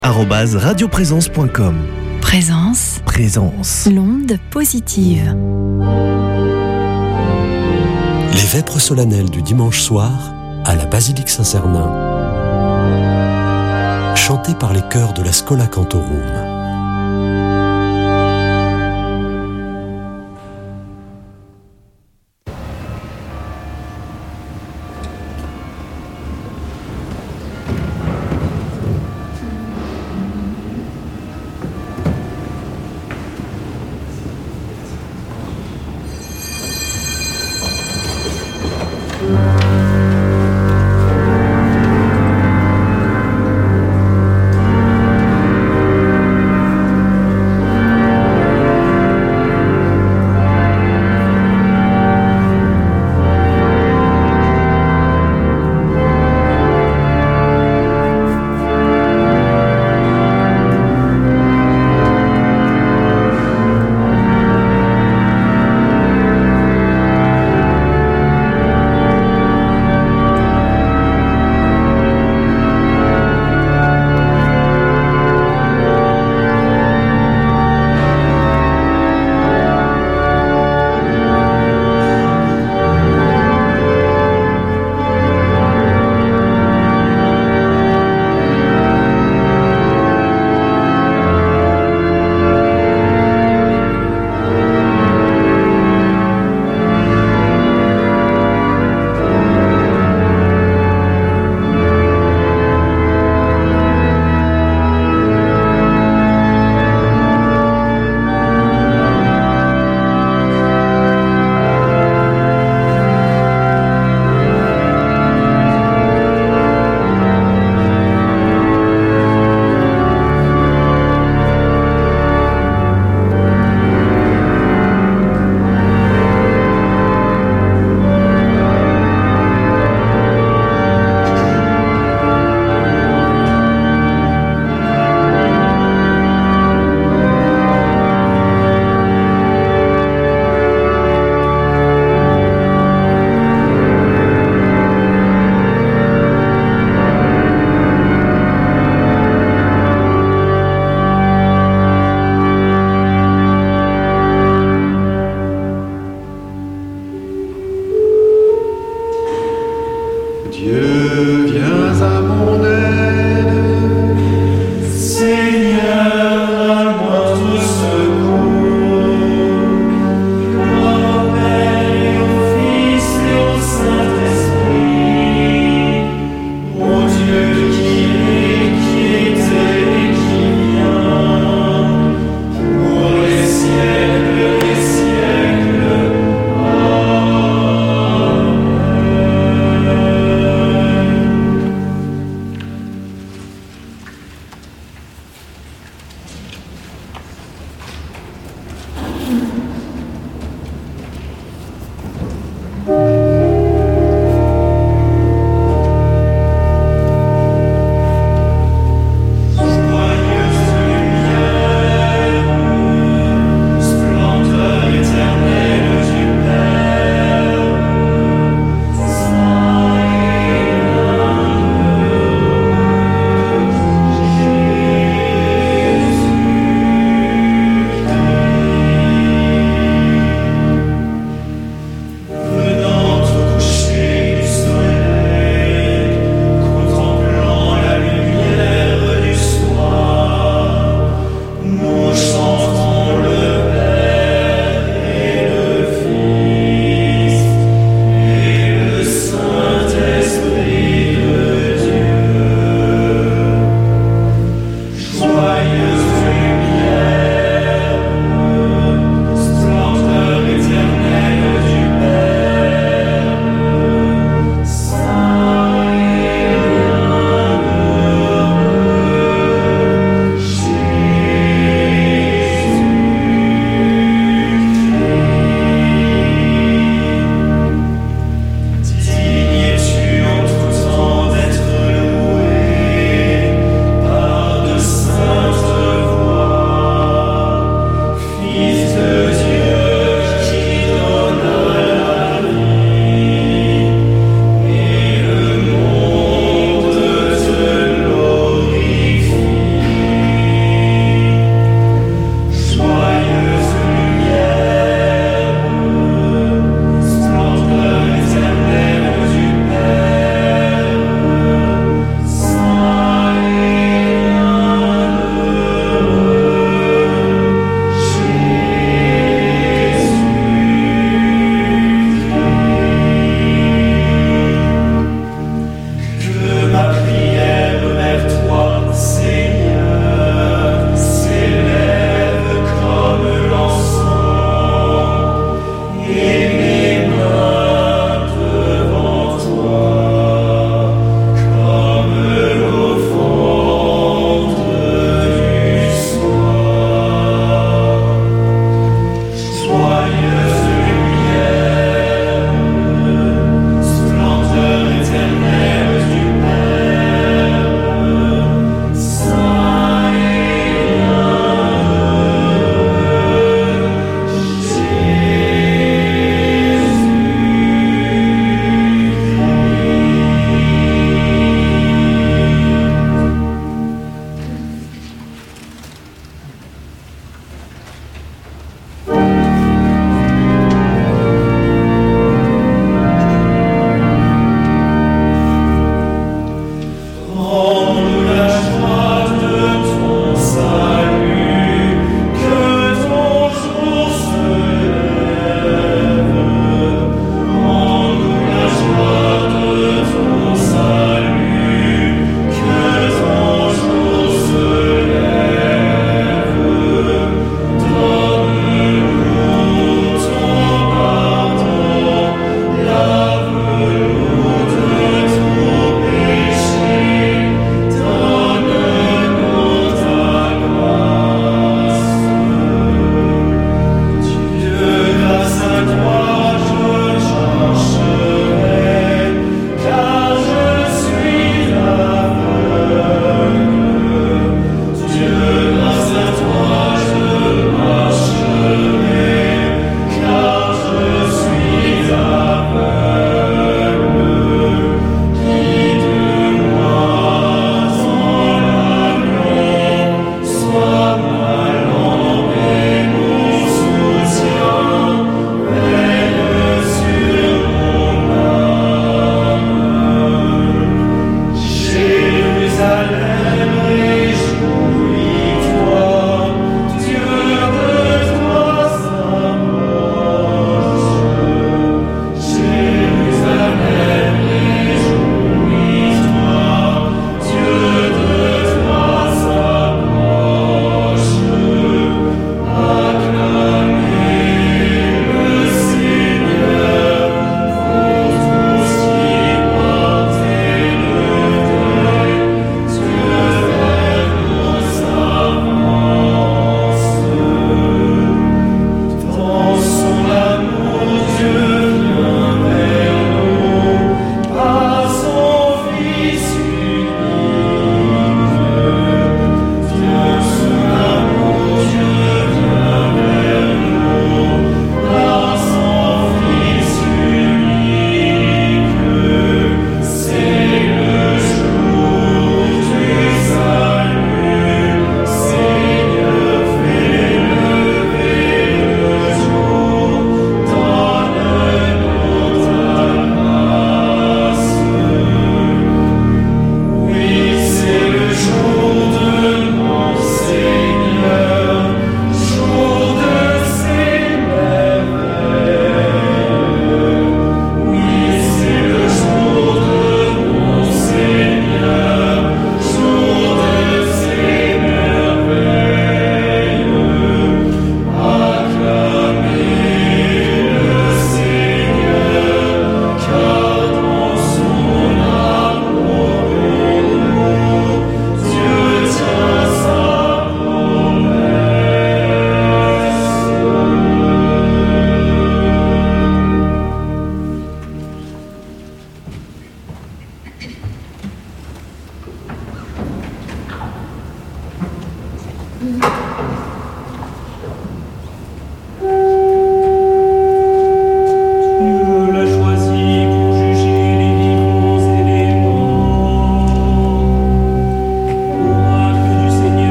@radioprésence.com. Présence, l'onde positive. Les vêpres solennelles du dimanche soir à la basilique Saint-Cernin, chantées par les chœurs de la Schola Cantorum.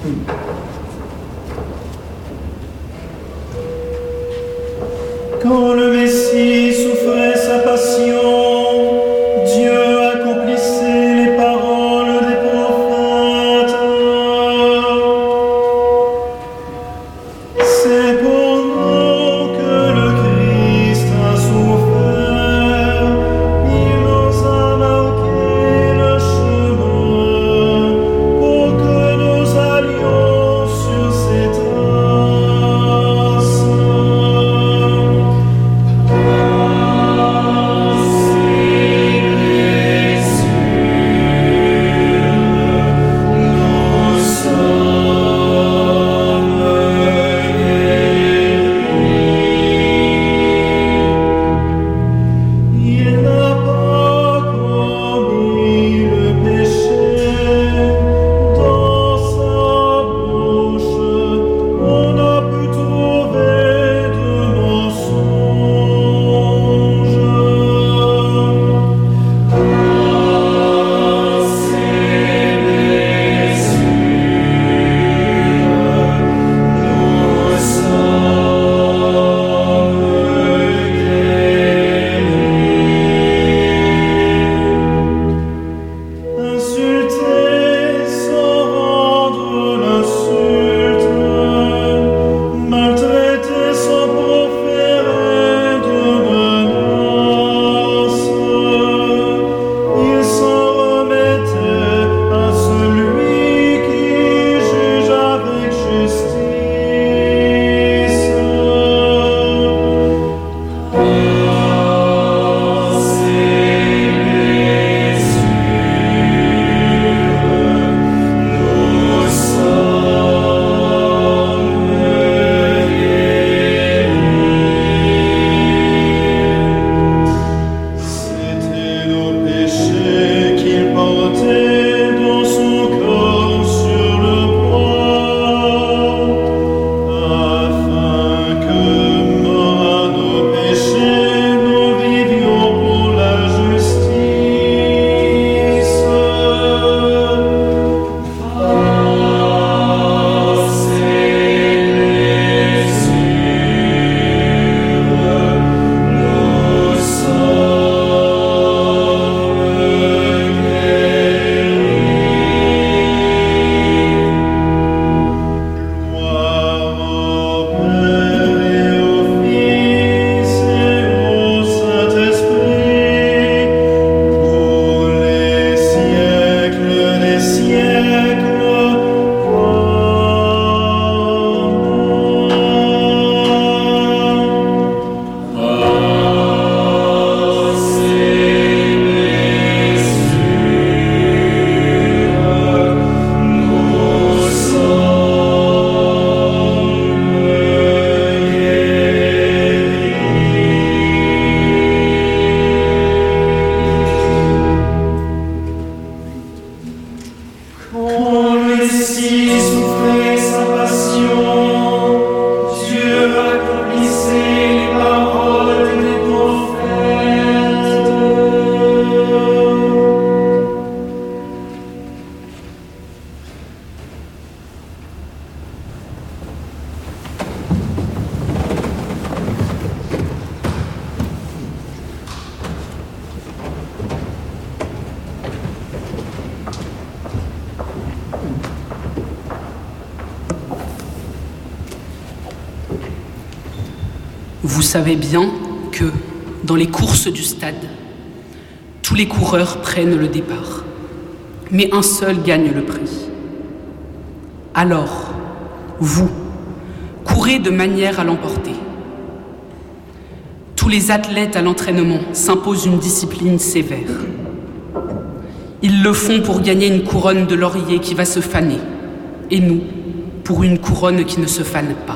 Quand le Messie souffrait sa passion, Dieu accomplissait les paroles des prophètes. C'est pour nous que le Christ a souffert. Il nous a marqué le chemin pour que nous allions sur ses traces. Il n'a pas commis le péché, dans sa bouche on a pu trouver de mensonges. Insulter sans rendre l'insulte, maltraiter sans proférer de menaces, il s'en remettait à celui qui juge avec justice. C'était nos péchés qu'il portait dans son corps sur le bois, afin que, morts à nos péchés, nous vivions pour la justice. Gloire au Père et au Fils et au Saint-Esprit, pour les siècles des siècles. Quand le Messie souffrait sa passion, Dieu accomplissait les paroles des prophètes. Vous savez bien que, dans les courses du stade, tous les coureurs prennent le départ, mais un seul gagne le prix. Alors, vous, courez de manière à l'emporter. Tous les athlètes à l'entraînement s'imposent une discipline sévère. Ils le font pour gagner une couronne de laurier qui va se faner, et nous, pour une couronne qui ne se fane pas.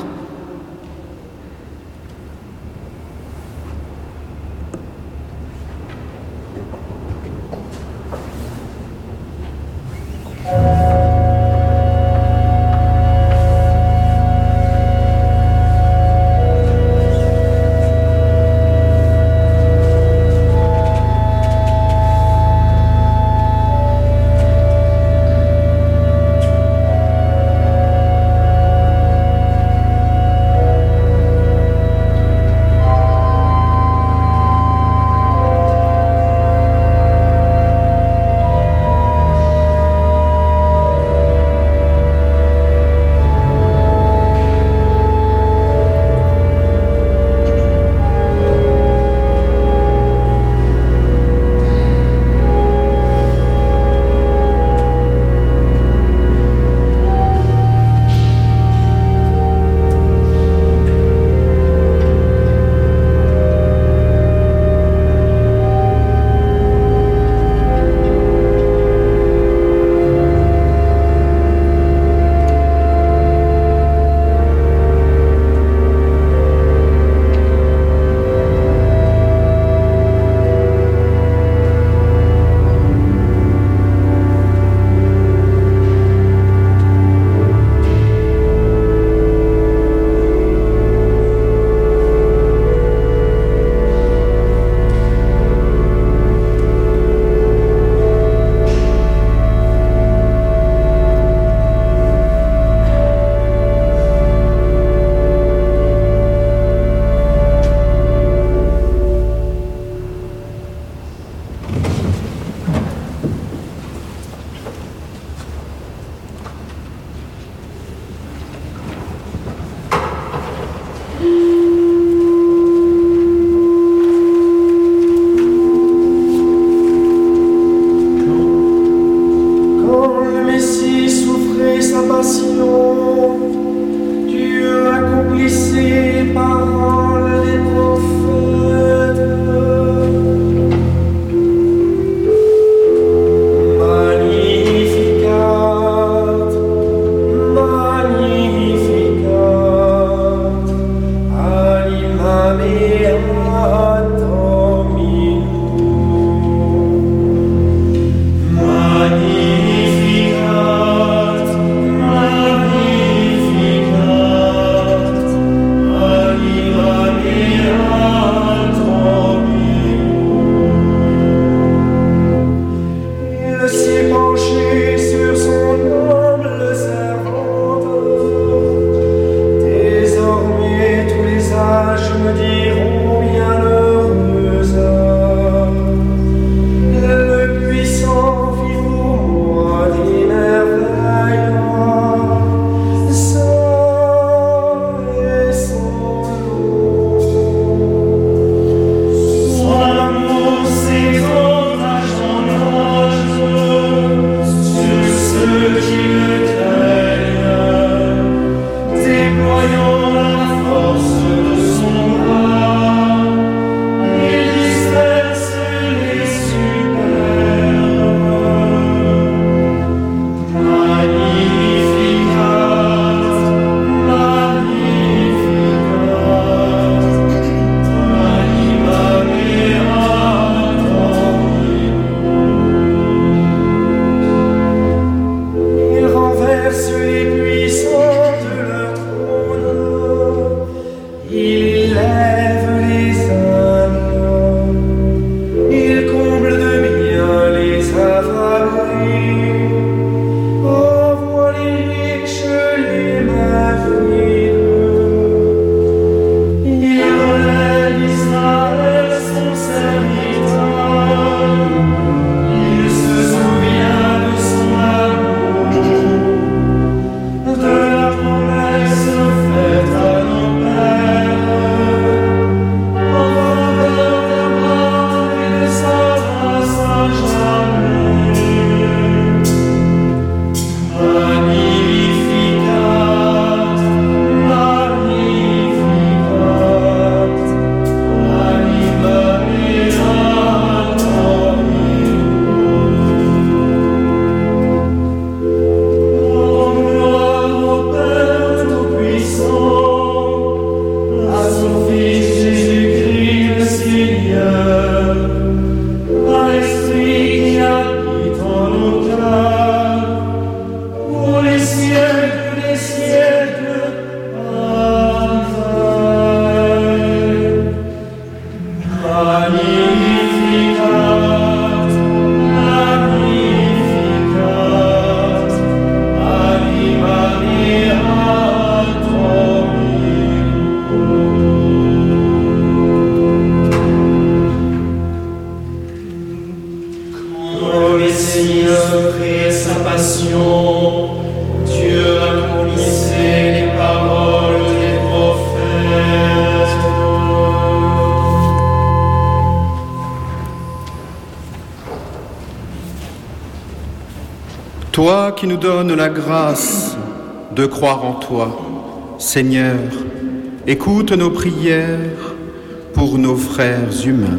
Toi qui nous donnes la grâce de croire en toi, Seigneur, écoute nos prières pour nos frères humains.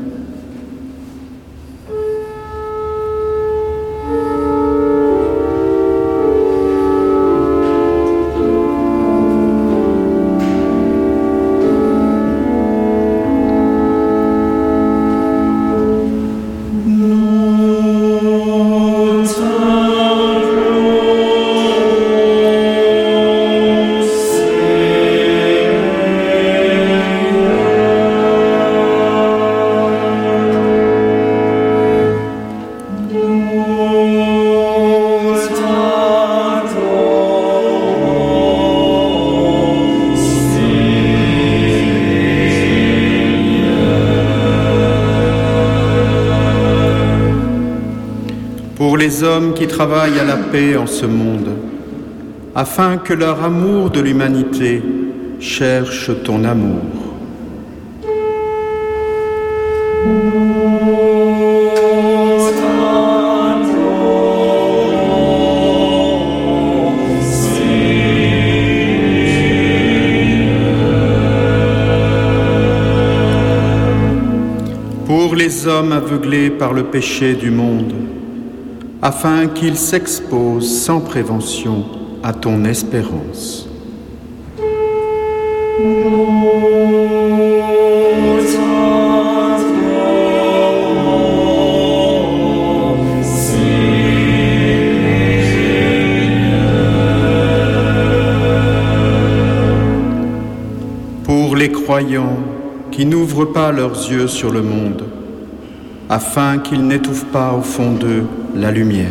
Pour les hommes qui travaillent à la paix en ce monde, afin que leur amour de l'humanité cherche ton amour. Pour les hommes aveuglés par le péché du monde, afin qu'ils s'exposent sans prévention à ton espérance. Pour les croyants qui n'ouvrent pas leurs yeux sur le monde, afin qu'ils n'étouffent pas au fond d'eux la lumière.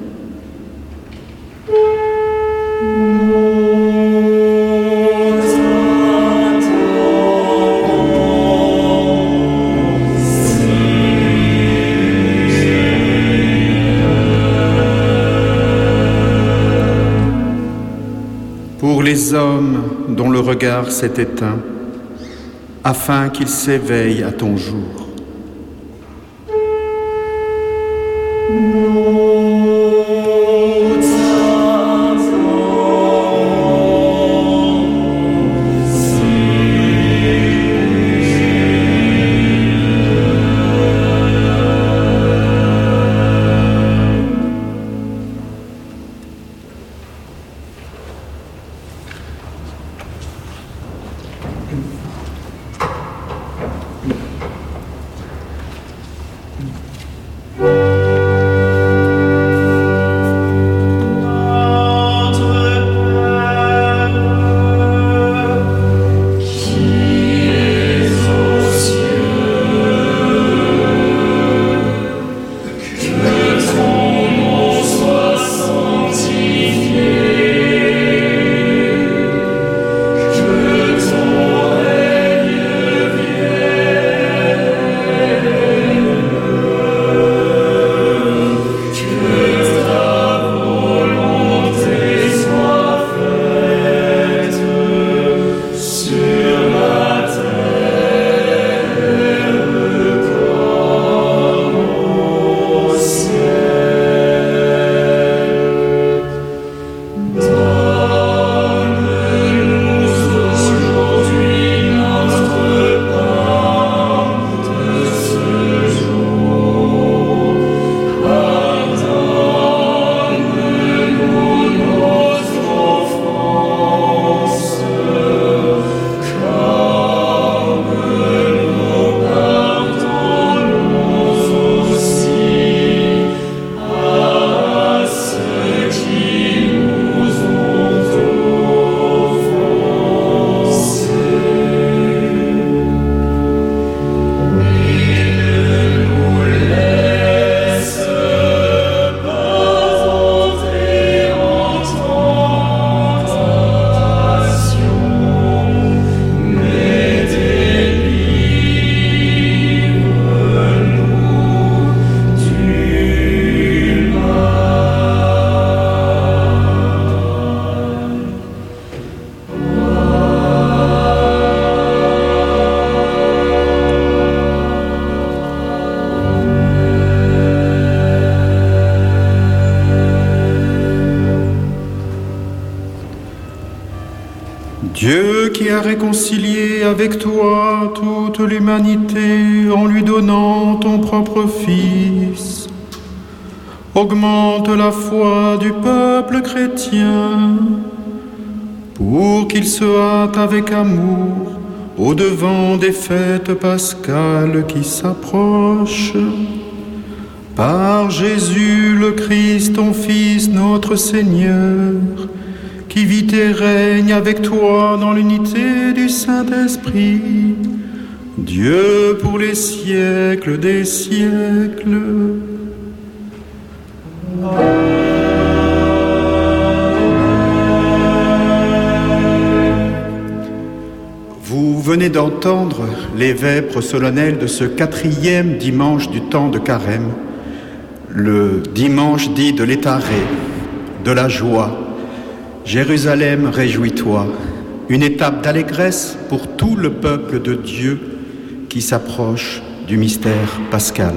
Pour les hommes dont le regard s'est éteint, afin qu'ils s'éveillent à ton jour. réconcilier avec toi toute l'humanité en lui donnant ton propre Fils. Augmente la foi du peuple chrétien pour qu'il se hâte avec amour au-devant des fêtes pascales qui s'approchent. Par Jésus le Christ, ton Fils, notre Seigneur, qui vit et règne avec toi dans l'unité du Saint-Esprit, Dieu pour les siècles des siècles. Vous venez d'entendre les vêpres solennelles de ce 4e dimanche du temps de Carême, le dimanche dit de l'étaré, de la joie. Jérusalem, réjouis-toi, une étape d'allégresse pour tout le peuple de Dieu qui s'approche du mystère pascal.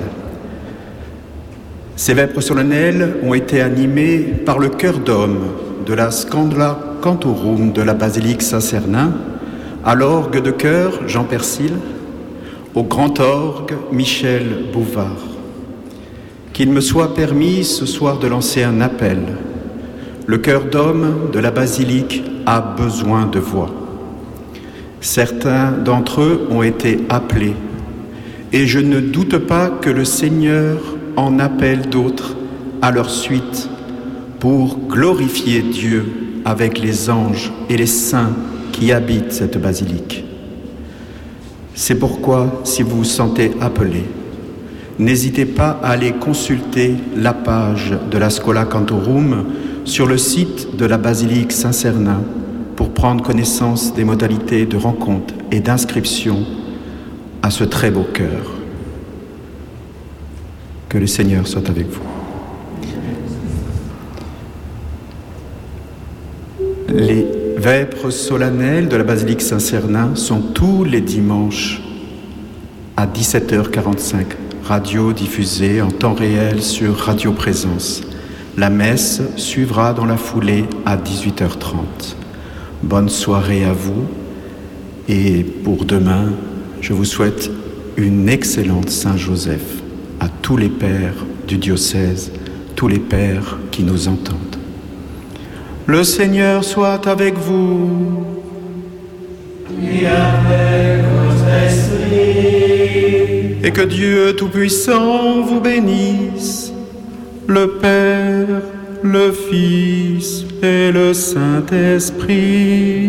Ces vêpres solennelles ont été animées par le chœur d'homme de la Scandla Cantorum de la basilique Saint-Cernin, à l'orgue de chœur Jean Persil, au grand orgue Michel Bouvard. Qu'il me soit permis ce soir de lancer un appel. Le chœur d'homme de la basilique a besoin de voix. Certains d'entre eux ont été appelés, et je ne doute pas que le Seigneur en appelle d'autres à leur suite pour glorifier Dieu avec les anges et les saints qui habitent cette basilique. C'est pourquoi, si vous vous sentez appelé, n'hésitez pas à aller consulter la page de la Schola Cantorum sur le site de la basilique Saint-Cernin pour prendre connaissance des modalités de rencontre et d'inscription à ce très beau chœur. Que le Seigneur soit avec vous. Les vêpres solennelles de la basilique Saint-Cernin sont tous les dimanches à 17h45, radio diffusée en temps réel sur Radio Présence. La messe suivra dans la foulée à 18h30. Bonne soirée à vous et pour demain, je vous souhaite une excellente Saint-Joseph à tous les pères du diocèse, tous les pères qui nous entendent. Le Seigneur soit avec vous. Et avec votre esprit. Et que Dieu Tout-Puissant vous bénisse, le Père, le Fils et le Saint-Esprit.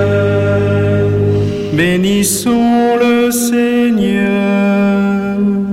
Amen. Bénissons le Seigneur.